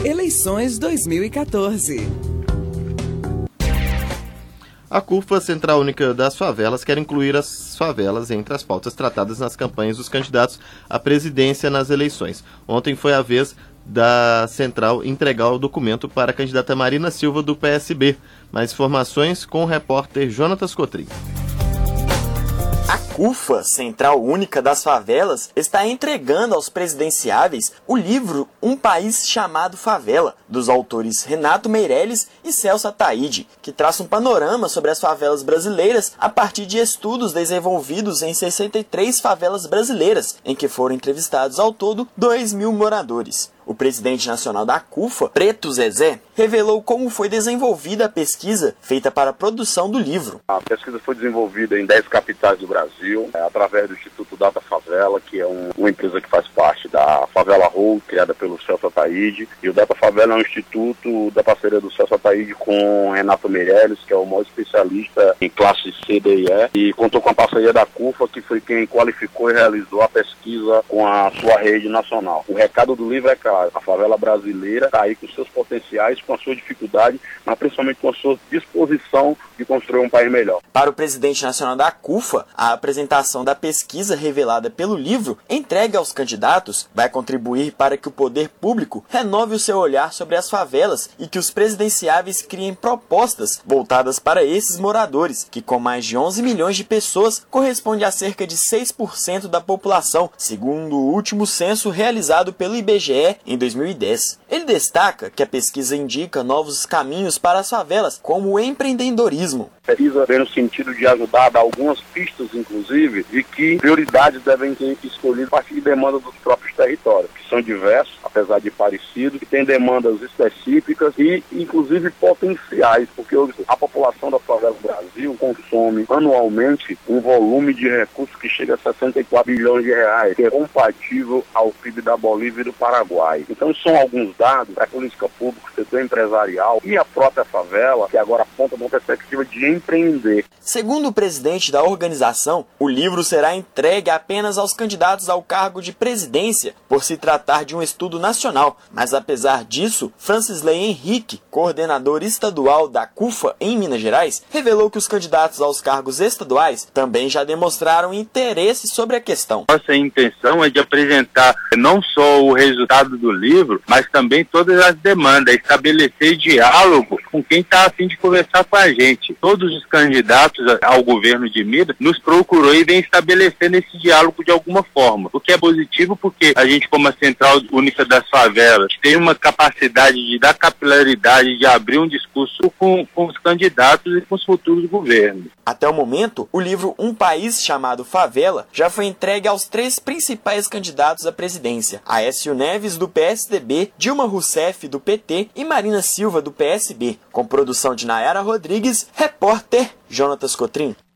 Eleições 2014. A CUFA, Central Única das Favelas, quer incluir as favelas entre as pautas tratadas nas campanhas dos candidatos à presidência nas eleições. Ontem foi a vez da Central entregar o documento para a candidata Marina Silva, do PSB. Mais informações com o repórter Jonatas Cotrim. A CUFA, Central Única das Favelas, está entregando aos presidenciáveis o livro Um País Chamado Favela, dos autores Renato Meirelles e Celso Ataíde, que traça um panorama sobre as favelas brasileiras a partir de estudos desenvolvidos em 63 favelas brasileiras, em que foram entrevistados ao todo 2.000 moradores. O presidente nacional da CUFA, Preto Zezé, revelou como foi desenvolvida a pesquisa feita para a produção do livro. A pesquisa foi desenvolvida em 10 capitais do Brasil, através do Instituto Data Favela, que é uma empresa que faz parte da Favela Roll, criada pelo Celso Ataíde. E o Data Favela é um instituto da parceria do Celso Ataíde com Renato Meirelles, que é o maior especialista em classe C, D e E, e contou com a parceria da CUFA, que foi quem qualificou e realizou a pesquisa com a sua rede nacional. O recado do livro é claro: a favela brasileira está aí com seus potenciais, com a sua dificuldade, mas principalmente com a sua disposição de construir um país melhor. Para o presidente nacional da CUFA, a apresentação da pesquisa revelada pelo livro entregue aos candidatos vai contribuir para que o poder público renove o seu olhar sobre as favelas e que os presidenciáveis criem propostas voltadas para esses moradores, que com mais de 11 milhões de pessoas corresponde a cerca de 6% da população, segundo o último censo realizado pelo IBGE em 2010. Ele destaca que a pesquisa indica novos caminhos para as favelas, como o empreendedorismo. Pesquisa vem no sentido de ajudar a dar algumas pistas, inclusive, de que prioridades devem ser escolhidas a partir de demandas dos próprios territórios, que são diversos, apesar de parecidos, que têm demandas específicas e, inclusive, potenciais, porque hoje a população da favela do Brasil consome anualmente um volume de recursos que chega a 64 bilhões de reais, que é compatível ao PIB da Bolívia e do Paraguai. Então, são alguns dados da política pública, setor empresarial e a própria favela, que agora aponta uma perspectiva de empreender. Segundo o presidente da organização, o livro será entregue apenas aos candidatos ao cargo de presidência, por se tratar de um estudo nacional. Mas apesar disso, Francisley Henrique, coordenador estadual da CUFA em Minas Gerais, revelou que os candidatos aos cargos estaduais também já demonstraram interesse sobre a questão. Nossa intenção é de apresentar não só o resultado do livro, mas também todas as demandas, estabelecer diálogo com quem está a fim de conversar com a gente. Todos os candidatos ao governo de Minas nos procurou e vem estabelecendo esse diálogo de alguma forma, o que é positivo porque a gente, como a Central Única das Favelas, tem uma capacidade de dar capilaridade, de abrir um discurso com os candidatos e com os futuros governos. Até o momento, o livro Um País Chamado Favela já foi entregue aos 3 principais candidatos à presidência: Aécio Neves, do PSDB, Dilma Rousseff, do PT e Marina Silva, do PSB, com produção de Nayara Rodrigues, repórter Jonatas Cotrim.